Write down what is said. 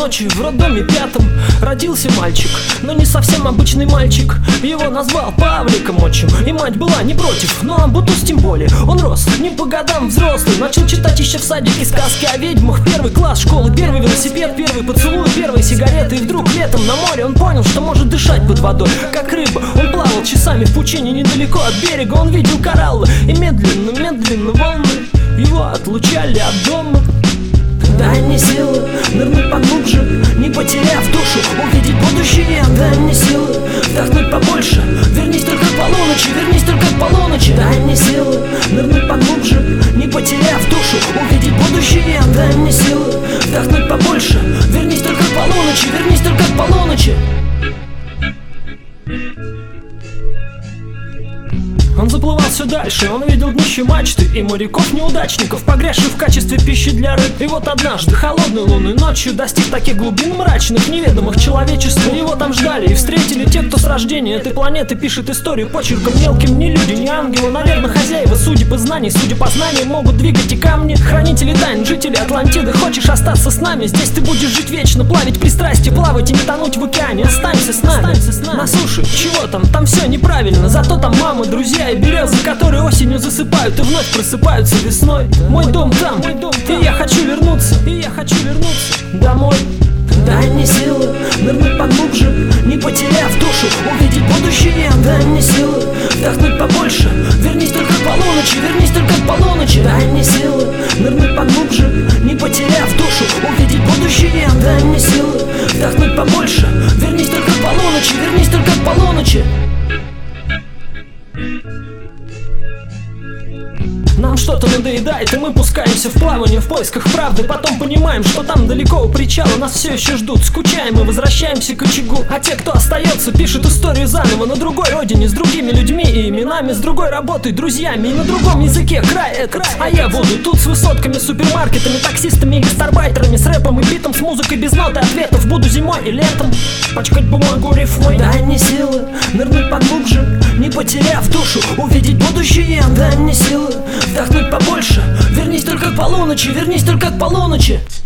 ночи в роддоме пятом родился мальчик, но не совсем обычный мальчик. Его назвал Павликом отчим, и мать была не против, но Бутуз тем более. Он рос не по годам взрослый, начал читать еще в садике сказки о ведьмах. Первый класс школы, первый велосипед, первый поцелуй, первые сигареты. И вдруг летом на море он понял, что может дышать под водой, как рыба. Он плавал часами в пучине недалеко от берега. Он видел кораллы, и медленно, медленно волны его отлучали от дома. Дай мне силы нырнуть поглубже, не потеряв душу, увидеть будущее. Дай мне силы вдохнуть побольше, вернись только к полуночи, вернись только к полуночи. Дай мне силы нырнуть поглубже, не потеряв душу, увидеть будущее. Дай мне силы вдохнуть побольше, вернись только к полуночи, вернись только к полуночи. Он заплывал все дальше, он видел днище мачты и моряков-неудачников, погрязших в качестве пищи для рыб. И вот однажды, холодной лунной ночью, достиг таких глубин мрачных, неведомых человечеству. Его там ждали и встретили те, кто с рождения этой планеты пишет историю почерком мелким. Не люди, не ангелы, наверное, хозяева судеб и знаний. Судя по знаниям, могут двигать и камни. Хранители тайн, жители Атлантиды. Хочешь остаться с нами? Здесь ты будешь жить вечно, плавить пристрастие, плавать и не тонуть в океане. Останься с нами, на суше. Чего там? Там все неправильно. Зато там мама, друзья и березы, которые осенью засыпают и вновь просыпаются весной. Мой дом там, и я хочу вернуться, домой. Дай мне силы нырнуть поглубже, не потеряв душу, увидеть будущее. Дай мне силы вдохнуть побольше, вернись только к полуночи, вернись только к полуночи. Дай мне силы нырнуть поглубже, не потеряв душу, увидеть будущее. Дай мне силы вдохнуть побольше, вернись только к полуночи, вернись только к полуночи. Нам что-то надоедает, и мы пускаемся в плавание в поисках правды. Потом понимаем, что там далеко у причала нас все еще ждут. Скучаем и возвращаемся к очагу. А те, кто остается, пишут историю заново на другой родине, с другими людьми и именами, с другой работой, друзьями и на другом языке. Край этот. А я буду тут с высотками, супермаркетами, таксистами и гастарбайтерами, с рэпом и битом, с музыкой без нот и ответов. Буду зимой и летом пачкать бумагу рифмой. Дай мне силы нырнуть поглубже, не потеряв душу, увидеть будущее. Дай мне силы вдохнуть побольше, вернись только к полуночи, вернись только к полуночи.